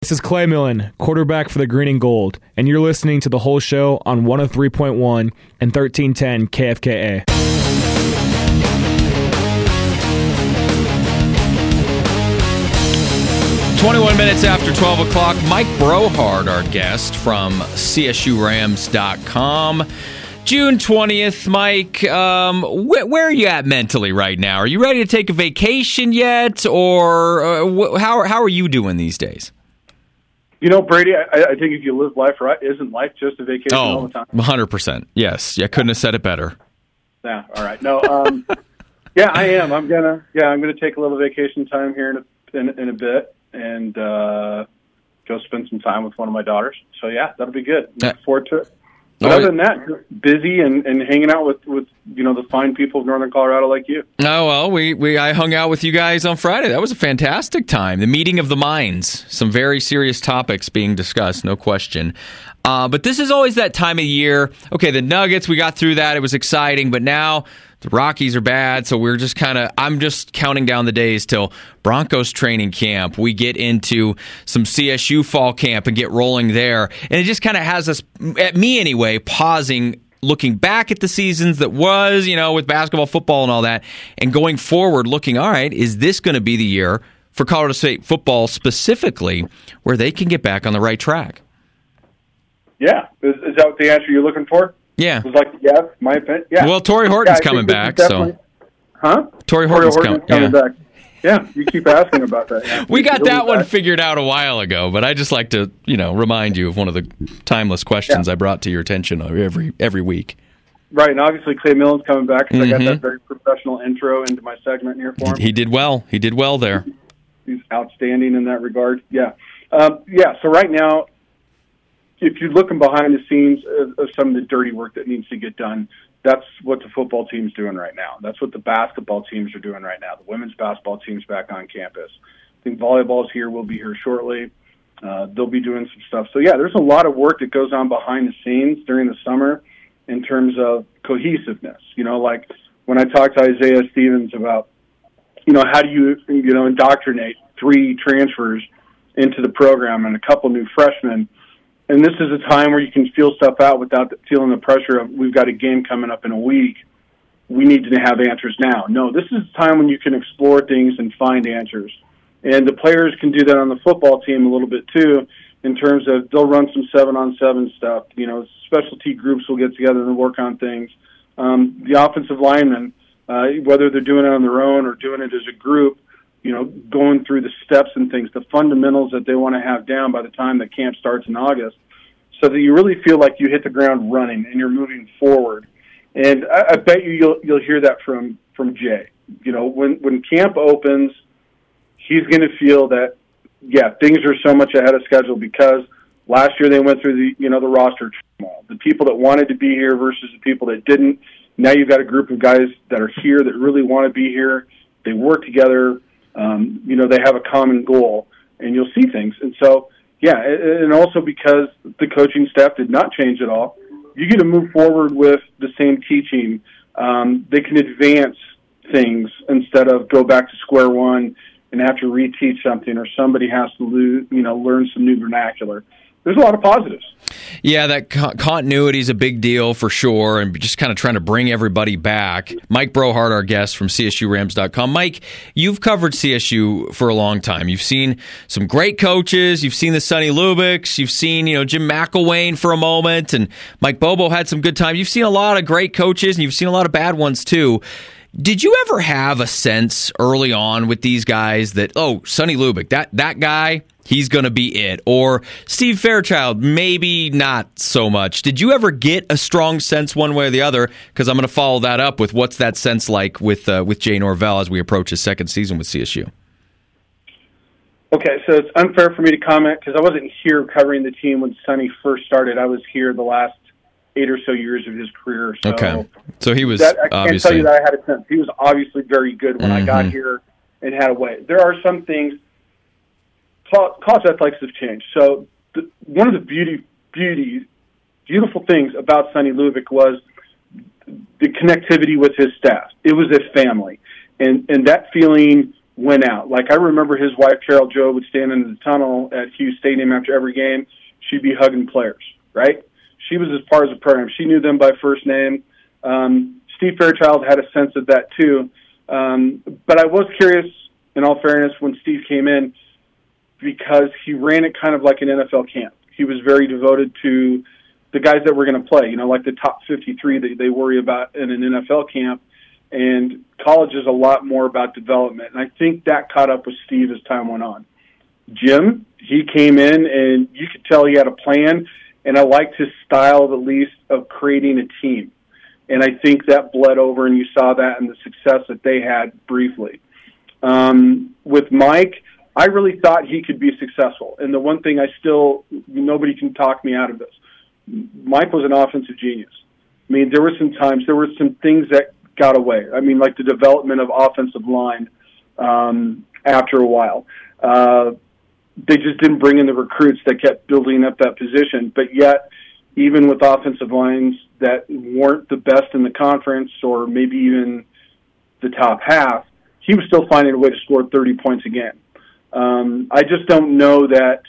This is Clay Millen, quarterback for the Green and Gold, and you're listening to The Whole Show on 103.1 and 1310 KFKA. "21 after 12 o'clock, Mike Brohard, our guest from CSURams.com. June 20th, Mike, where are you at mentally right now? Are you ready to take a vacation yet, or how are you doing these days? You know, Brady, I think if you live life right, isn't life just a vacation all the time? 100%. Yes. I couldn't have said it better. Yeah, all right. No, yeah, I am. I'm gonna take a little vacation time here in a bit and go spend some time with one of my daughters. So yeah, that'll be good. Look forward to it. But other than that, busy and hanging out with the fine people of Northern Colorado like you. Oh, well, I hung out with you guys on Friday. That was a fantastic time. The meeting of the minds. Some very serious topics being discussed, no question. But this is always that time of year. Okay, the Nuggets, we got through that. It was exciting. But now the Rockies are bad, so we're just I'm just counting down the days till Broncos training camp. We get into some CSU fall camp and get rolling there. And it just kind of has us, at me anyway, pausing, looking back at the seasons that was, with basketball, football, and all that, and going forward, looking, all right, is this going to be the year for Colorado State football specifically where they can get back on the right track? Yeah. Is that the answer you're looking for? Yeah. It was like, yes, my opinion. Yeah. Well, Torrey Horton's coming back, so. Huh? Torrey Horton's coming back. Yeah, you keep asking about that. Yeah. We got that one figured out a while ago, but I just like to, remind you of one of the timeless questions I brought to your attention every week. Right, and obviously Clay Millen's coming back because I got that very professional intro into my segment here for him. He did well. He did well there. He's outstanding in that regard. Yeah. So right now, if you're looking behind the scenes of some of the dirty work that needs to get done, that's what the football team's doing right now. That's what the basketball teams are doing right now. The women's basketball team's back on campus. I think volleyball's here. We'll be here shortly. They'll be doing some stuff. So, yeah, there's a lot of work that goes on behind the scenes during the summer in terms of cohesiveness. Like when I talked to Isaiah Stevens about, how do you indoctrinate 3 transfers into the program and a couple new freshmen. And this is a time where you can feel stuff out without feeling the pressure of, we've got a game coming up in a week. We need to have answers now. No, this is a time when you can explore things and find answers. And the players can do that on the football team a little bit too, in terms of they'll run some 7-on-7 stuff. Specialty groups will get together and work on things. The offensive linemen, whether they're doing it on their own or doing it as a group, going through the steps and things, the fundamentals that they want to have down by the time that camp starts in August, so that you really feel like you hit the ground running and you're moving forward. And I bet you'll hear that from Jay. When camp opens, he's going to feel that, things are so much ahead of schedule because last year they went through the roster turmoil. The people that wanted to be here versus the people that didn't. Now you've got a group of guys that are here that really want to be here. They work together. They have a common goal, and you'll see things. And so, and also because the coaching staff did not change at all, you get to move forward with the same teaching. They can advance things instead of go back to square one and have to reteach something, or somebody has to learn some new vernacular. There's a lot of positives. Yeah, that continuity is a big deal for sure, and just kind of trying to bring everybody back. Mike Brohard, our guest from CSURams.com. Mike, you've covered CSU for a long time. You've seen some great coaches. You've seen the Sonny Lubiks. You've seen Jim McElwain for a moment, and Mike Bobo had some good time. You've seen a lot of great coaches, and you've seen a lot of bad ones too. Did you ever have a sense early on with these guys that, Sonny Lubick, that guy, he's going to be it? Or Steve Fairchild, maybe not so much. Did you ever get a strong sense one way or the other? Because I'm going to follow that up with what's that sense like with Jay Norvell as we approach his second season with CSU. Okay, so it's unfair for me to comment because I wasn't here covering the team when Sonny first started. I was here the last 8 or so years of his career. So okay. So he was I can't obviously... tell you that I had a sense. He was obviously very good when I got here and had a way. There are some things, college athletics have changed. So one of the beautiful things about Sonny Lubick was the connectivity with his staff. It was a family. And that feeling went out. Like, I remember his wife, Carol Jo, would stand in the tunnel at Hughes Stadium after every game. She'd be hugging players, right? She was as part of the program. She knew them by first name. Steve Fairchild had a sense of that too. But I was curious, in all fairness, when Steve came in, because he ran it kind of like an NFL camp. He was very devoted to the guys that were going to play, like the top 53 that they worry about in an NFL camp. And college is a lot more about development. And I think that caught up with Steve as time went on. Jim, he came in and you could tell he had a plan. And I liked his style, at least, of creating a team. And I think that bled over, and you saw that in the success that they had briefly. With Mike, I really thought he could be successful. And the one thing nobody can talk me out of this. Mike was an offensive genius. I mean, there were some things that got away. I mean, like the development of offensive line after a while. They just didn't bring in the recruits that kept building up that position. But yet, even with offensive lines that weren't the best in the conference or maybe even the top half, he was still finding a way to score 30 points a game. I just don't know that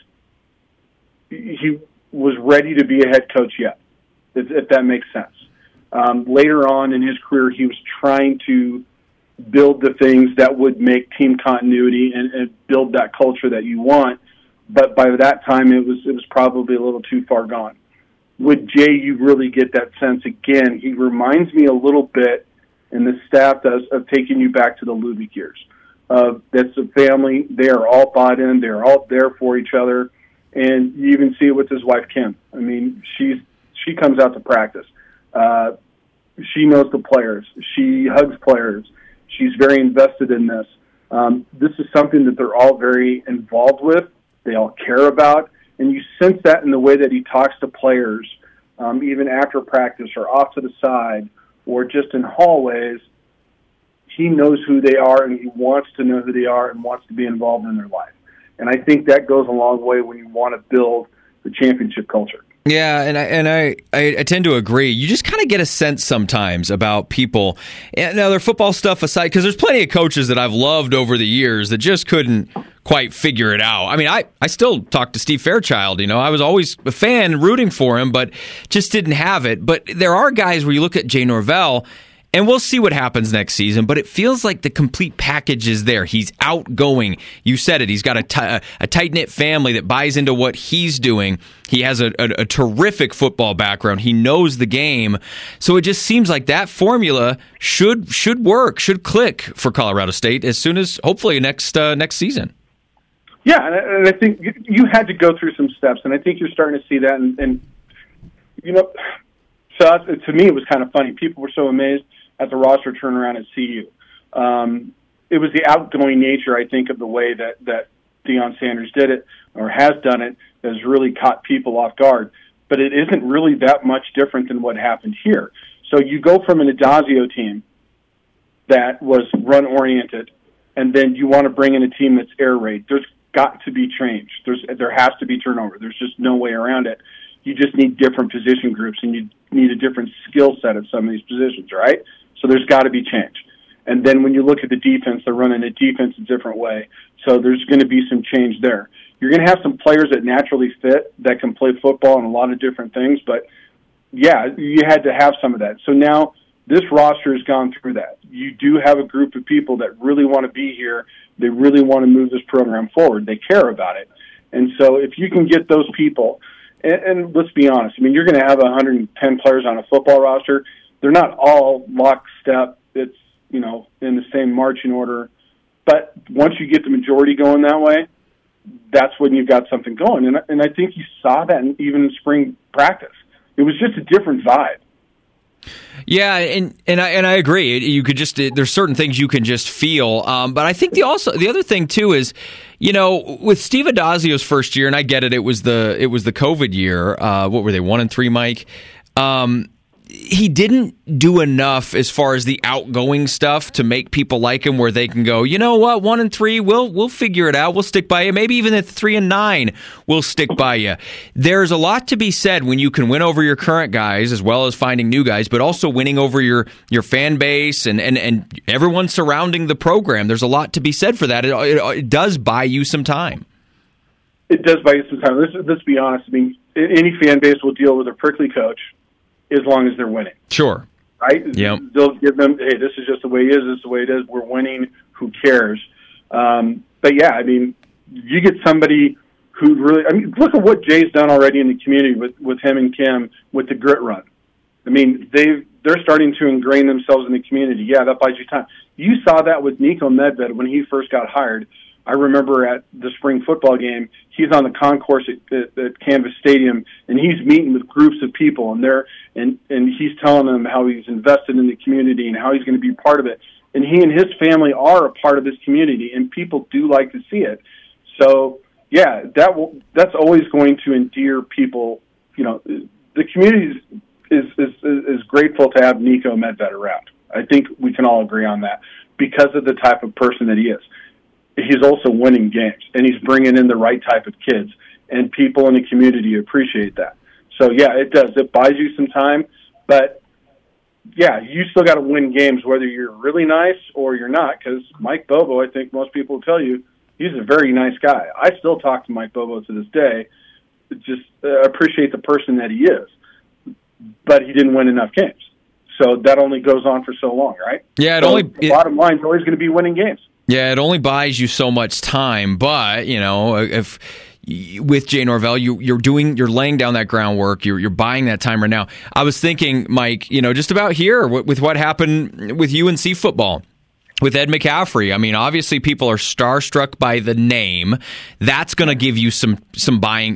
he was ready to be a head coach yet, if that makes sense. Later on in his career, he was trying to build the things that would make team continuity and build that culture that you want. But by that time, it was probably a little too far gone. With Jay, you really get that sense again. He reminds me a little bit, and the staff does, of taking you back to the Lubick years. That's a family. They are all bought in. They're all there for each other. And you even see it with his wife, Kim. I mean, she comes out to practice. She knows the players. She hugs players. She's very invested in this. This is something that they're all very involved with. They all care about. And you sense that in the way that he talks to players, even after practice or off to the side or just in hallways. He knows who they are, and he wants to know who they are and wants to be involved in their life. And I think that goes a long way when you want to build the championship culture. Yeah, and I tend to agree. You just kind of get a sense sometimes about people. And now, their football stuff aside, because there's plenty of coaches that I've loved over the years that just couldn't quite figure it out. I mean, I still talk to Steve Fairchild. I was always a fan rooting for him, but just didn't have it. But there are guys where you look at Jay Norvell, and we'll see what happens next season, but it feels like the complete package is there. He's outgoing. You said it. He's got a tight-knit family that buys into what he's doing. He has a terrific football background. He knows the game. So it just seems like that formula should work, should click for Colorado State as soon as, hopefully, next season. Yeah, and I think you had to go through some steps, and I think you're starting to see that. And so to me, it was kind of funny. People were so amazed at the roster turnaround at CU. It was the outgoing nature, I think, of the way that Deion Sanders did it or has done it that has really caught people off guard. But it isn't really that much different than what happened here. So you go from an Adazio team that was run-oriented, and then you want to bring in a team that's air raid. There's got to be change. There has to be turnover. There's just no way around it. You just need different position groups, and you need a different skill set of some of these positions, right? So there's got to be change. And then when you look at the defense, they're running a defense a different way. So there's going to be some change there. You're going to have some players that naturally fit, that can play football and a lot of different things. But, yeah, you had to have some of that. So now this roster has gone through that. You do have a group of people that really want to be here. They really want to move this program forward. They care about it. And so if you can get those people, and let's be honest, I mean, you're going to have 110 players on a football roster. They're not all lockstep. It's, in the same marching order. But once you get the majority going that way, that's when you've got something going. And I think you saw that even in spring practice. It was just a different vibe. Yeah, and I agree. You could just there's certain ththings you can just feel. But I think the other thing too is, with Steve Adazio's first year, and I get it. It was the COVID year. What were they, 1-3, Mike? he didn't do enough as far as the outgoing stuff to make people like him, where they can go, you know what, 1-3, we'll figure it out. We'll stick by you. Maybe even at 3-9, we'll stick by you. There's a lot to be said when you can win over your current guys as well as finding new guys, but also winning over your fan base and everyone surrounding the program. There's a lot to be said for that. It does buy you some time. It does buy you some time. Let's be honest. I mean, any fan base will deal with a prickly coach as long as they're winning. Sure. Right? Yep. They'll give them, hey, this is just the way it is. This is the way it is. We're winning. Who cares? But, yeah, I mean, you get somebody who really – I mean, look at what Jay's done already in the community with him and Kim with the Grit Run. I mean, they're starting to ingrain themselves in the community. Yeah, that buys you time. You saw that with Niko Medved when he first got hired. I remember at the spring football game, he's on the concourse at Canvas Stadium, and he's meeting with groups of people, and he's telling them how he's invested in the community and how he's going to be part of it. And he and his family are a part of this community, and people do like to see it. So, yeah, that's always going to endear people. You know, the community is grateful to have Niko Medved around. I think we can all agree on that because of the type of person that he is. He's also winning games, and he's bringing in the right type of kids, and people in the community appreciate that. So, yeah, it does. It buys you some time, but, yeah, you still got to win games whether you're really nice or you're not, because Mike Bobo, I think most people will tell you, he's a very nice guy. I still talk to Mike Bobo to this day, just appreciate the person that he is, but he didn't win enough games. So that only goes on for so long, right? Yeah, the bottom line is always going to be winning games. Yeah, it only buys you so much time, but you know, if with Jay Norvell, you're laying down that groundwork, you're buying that time right now. I was thinking, Mike, you know, just about here with what happened with UNC football. With Ed McCaffrey, I mean, obviously people are starstruck by the name. That's going to give you some buying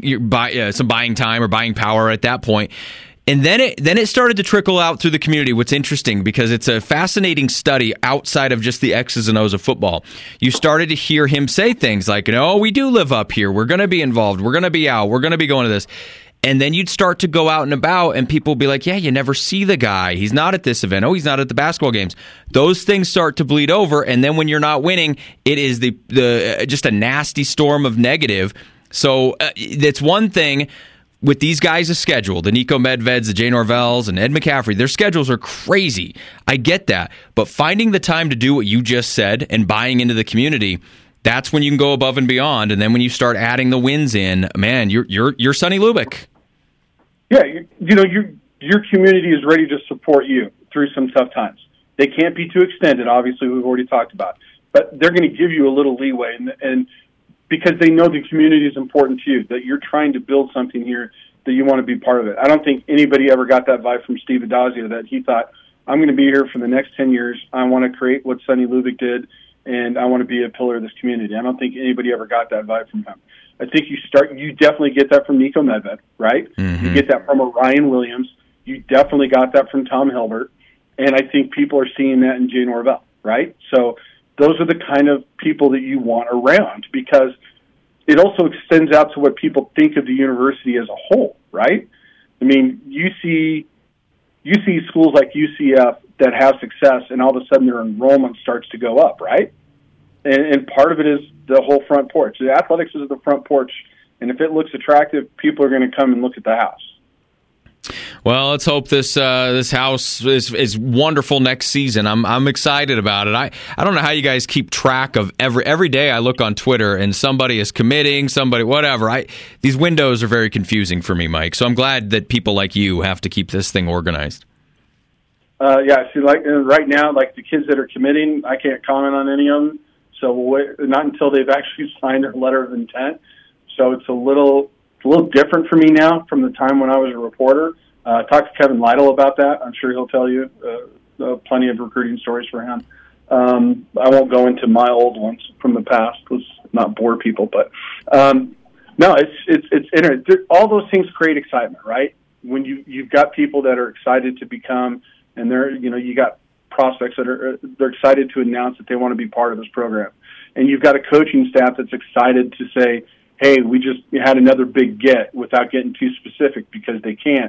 time or buying power at that point. And then it started to trickle out through the community. What's interesting, because it's a fascinating study outside of just the X's and O's of football. You started to hear him say things like, "Oh, we do live up here. We're going to be involved. We're going to be out. We're going to be going to this." And then you'd start to go out and about, and people would be like, "Yeah, you never see the guy. He's not at this event. Oh, he's not at the basketball games." Those things start to bleed over, and then when you're not winning, it is the just a nasty storm of negative. So that's one thing. With these guys' schedule, the Niko Medveds, the Jay Norvells, and Ed McCaffrey, their schedules are crazy. I get that. But finding the time to do what you just said and buying into the community, that's when you can go above and beyond. And then when you start adding the wins in, man, you're Sonny Lubick. Yeah, you know, your community is ready to support you through some tough times. They can't be too extended, obviously, we've already talked about. But they're going to give you a little leeway, and because they know the community is important to you, that you're trying to build something here, that you want to be part of it. I don't think anybody ever got that vibe from Steve Addazio, that he thought, I'm going to be here for the next 10 years. I want to create what Sonny Lubick did, and I want to be a pillar of this community. I don't think anybody ever got that vibe from him. I think you definitely get that from Niko Medved, right? Mm-hmm. You get that from Ryan Williams. You definitely got that from Tom Hilbert. And I think people are seeing that in Jay Norvell, right? So those are the kind of people that you want around, because it also extends out to what people think of the university as a whole, right? I mean, you see schools like UCF that have success, and all of a sudden their enrollment starts to go up, right? And part of it is the whole front porch. The athletics is the front porch, and if it looks attractive, people are going to come and look at the house. Well, let's hope this house is wonderful next season. I'm excited about it. I don't know how you guys keep track of every day. I look on Twitter and somebody is committing, somebody whatever. These windows are very confusing for me, Mike. So I'm glad that people like you have to keep this thing organized. Yeah. See, like right now, like the kids that are committing, I can't comment on any of them. So we'll wait, not until they've actually signed their letter of intent. So it's a little different for me now from the time when I was a reporter. Talk to Kevin Lytle about that. I'm sure he'll tell you plenty of recruiting stories for him. I won't go into my old ones from the past. Let's not bore people, but no, it's interesting. All those things create excitement, right? When you've got people that are excited to become, and you got prospects that they're excited to announce that they want to be part of this program, and you've got a coaching staff that's excited to say, hey, we just had another big get, without getting too specific because they can't.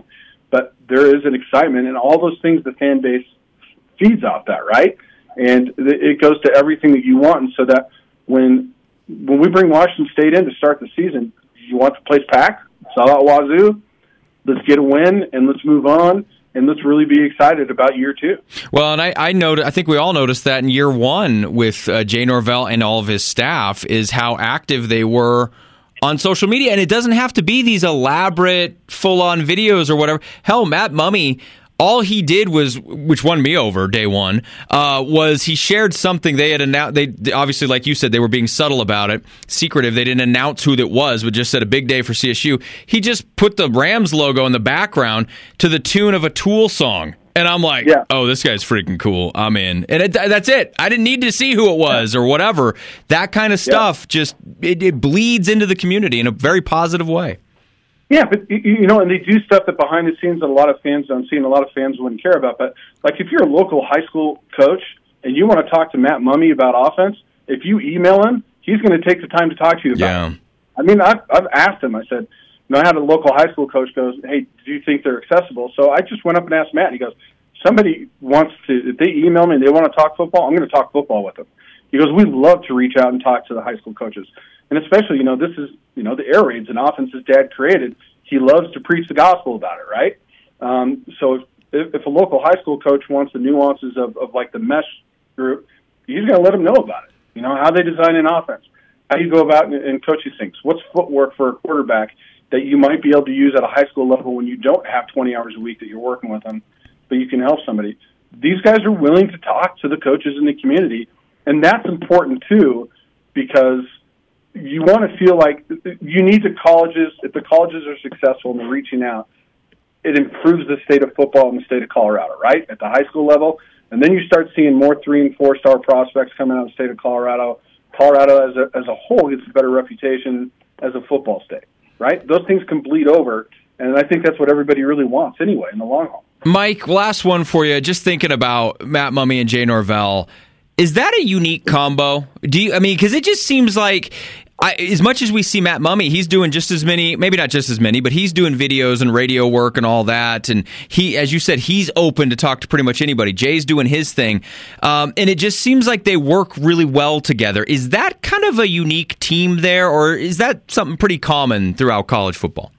but there is an excitement, and all those things the fan base feeds off that, right? And it goes to everything that you want, and so that when we bring Washington State in to start the season, you want the place packed, sell out Wazoo, let's get a win, and let's move on, and let's really be excited about year 2. Well, and I think we all noticed that in year 1 with Jay Norvell and all of his staff is how active they were on social media. And it doesn't have to be these elaborate, full-on videos or whatever. Hell, Matt Mumme, all he did was, which won me over day one, was he shared something they had announced. They obviously, like you said, they were being subtle about it, secretive. They didn't announce who that was, but just said a big day for CSU. He just put the Rams logo in the background to the tune of a Tool song. And I'm like, oh, this guy's freaking cool. I'm in. And that's it. I didn't need to see who it was or whatever. That kind of stuff just it bleeds into the community in a very positive way. Yeah, but, and they do stuff that behind the scenes that a lot of fans don't see and a lot of fans wouldn't care about. But, like, if you're a local high school coach and you want to talk to Matt Mumme about offense, if you email him, he's going to take the time to talk to you about it. I mean, I've asked him. I said, I had a local high school coach goes, hey, do you think they're accessible? So I just went up and asked Matt, and he goes, somebody wants to, if they email me and they want to talk football, I'm going to talk football with them. He goes, we love to reach out and talk to the high school coaches. And especially, this is, the air raids and offense his dad created. He loves to preach the gospel about it, right? So if a local high school coach wants the nuances of like the mesh group, he's going to let them know about it. How they design an offense, how you go about and coach these things. What's footwork for a quarterback that you might be able to use at a high school level when you don't have 20 hours a week that you're working with them, but you can help somebody. These guys are willing to talk to the coaches in the community, and that's important too, because you want to feel like you need the colleges. If the colleges are successful and they're reaching out, it improves the state of football in the state of Colorado, right? At the high school level. And then you start seeing more 3- and 4-star prospects coming out of the state of Colorado. Colorado as a whole gets a better reputation as a football state, right? Those things can bleed over, and I think that's what everybody really wants anyway in the long haul. Mike, last one for you. Just thinking about Matt Mumme and Jay Norvell, is that a unique combo? Because it just seems like, as much as we see Matt Mumme, he's doing just as many, maybe not just as many, but he's doing videos and radio work and all that. And he, as you said, he's open to talk to pretty much anybody. Jay's doing his thing. And it just seems like they work really well together. Is that kind of a unique team there, or is that something pretty common throughout college football?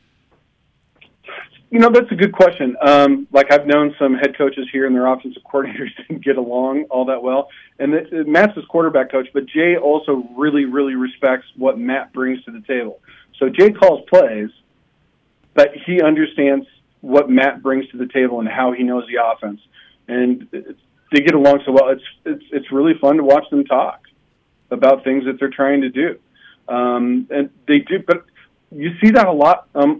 That's a good question. I've known some head coaches here and their offensive coordinators didn't get along all that well. And Matt's his quarterback coach, but Jay also really, really respects what Matt brings to the table. So Jay calls plays, but he understands what Matt brings to the table and how he knows the offense. And they get along so well. It's really fun to watch them talk about things that they're trying to do. And they do, but you see that a lot on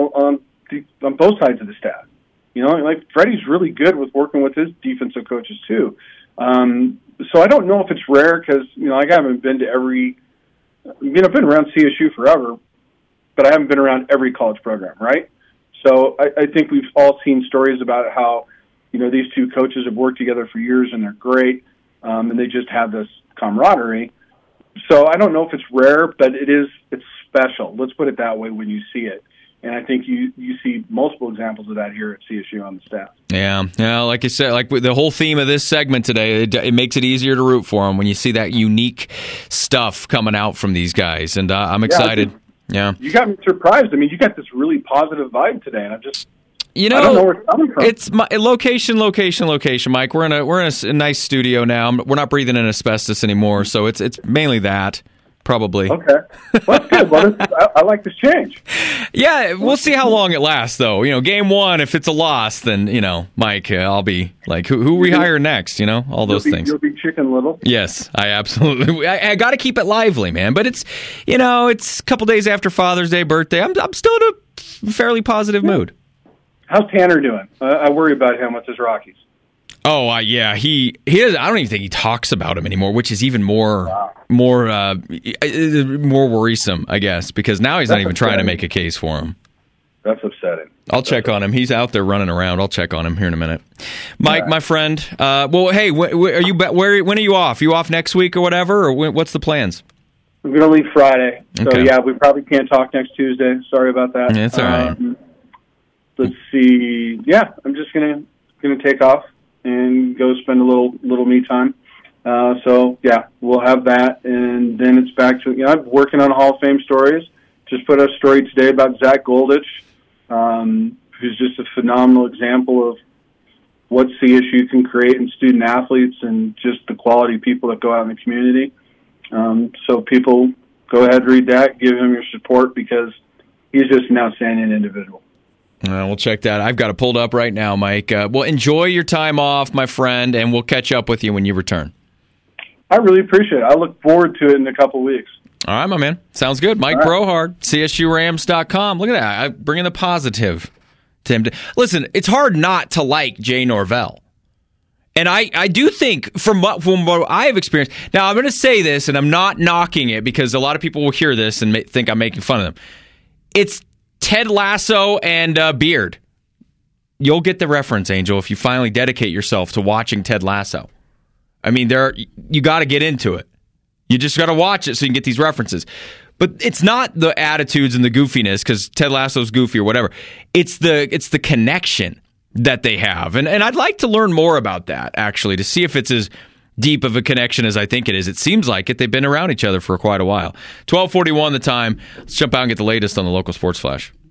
both sides of the staff. Freddie's really good with working with his defensive coaches too. So I don't know if it's rare because, I haven't been to I've been around CSU forever, but I haven't been around every college program, right? So I think we've all seen stories about how, these two coaches have worked together for years and they're great, and they just have this camaraderie. So I don't know if it's rare, but it's special. Let's put it that way when you see it. And I think you see multiple examples of that here at CSU on the staff. Yeah. Like you said, like the whole theme of this segment today, it makes it easier to root for them when you see that unique stuff coming out from these guys. And I'm excited. You got me surprised. You got this really positive vibe today, and I don't know where it's coming from. It's location, Mike. We're in a nice studio now. We're not breathing in asbestos anymore, so it's mainly that. Probably. Okay. Well, that's good. Well, I like this change. Yeah, we'll see how long it lasts, though. Game one, if it's a loss, then, Mike, I'll be like, who we hire next, all those things. You'll be Chicken Little. Yes, I absolutely. I got to keep it lively, man. But it's, it's a couple days after Father's Day, birthday. I'm still in a fairly positive mood. How's Tanner doing? I worry about him with his Rockies. Oh, yeah. He does, I don't even think he talks about him anymore, which is even more worrisome, I guess, because now he's not even trying to make a case for him. That's upsetting. I'll check on him. He's out there running around. I'll check on him here in a minute. Mike, my friend. Hey, when are you off? You off next week or whatever, or what's the plans? I'm going to leave Friday. So, we probably can't talk next Tuesday. Sorry about that. It's all right. let's see. Yeah, I'm just gonna take off and go spend a little me time. So yeah, we'll have that, and then it's back to I'm working on Hall of Fame stories. Just put out a story today about Zach Goldich, who's just a phenomenal example of what CSU can create in student athletes and just the quality of people that go out in the community. So people, go ahead, read that, give him your support, because he's just an outstanding individual. We'll check that. I've got it pulled up right now, Mike. Well, enjoy your time off, my friend, and we'll catch up with you when you return. I really appreciate it. I look forward to it in a couple of weeks. All right, my man. Sounds good. Mike Brohard, CSURams.com. Look at that. I'm bringing the positive to him. Listen, it's hard not to like Jay Norvell. And I do think, from what I have experienced, now I'm going to say this, and I'm not knocking it because a lot of people will hear this and think I'm making fun of them. It's Ted Lasso and Beard. You'll get the reference, Angel, if you finally dedicate yourself to watching Ted Lasso. I mean, you got to get into it. You just got to watch it so you can get these references. But it's not the attitudes and the goofiness, because Ted Lasso's goofy or whatever. It's the connection that they have. And I'd like to learn more about that, actually, to see if it's as deep of a connection as I think it is. It seems like it. They've been around each other for quite a while. 12:41 the time. Let's jump out and get the latest on the local sports flash.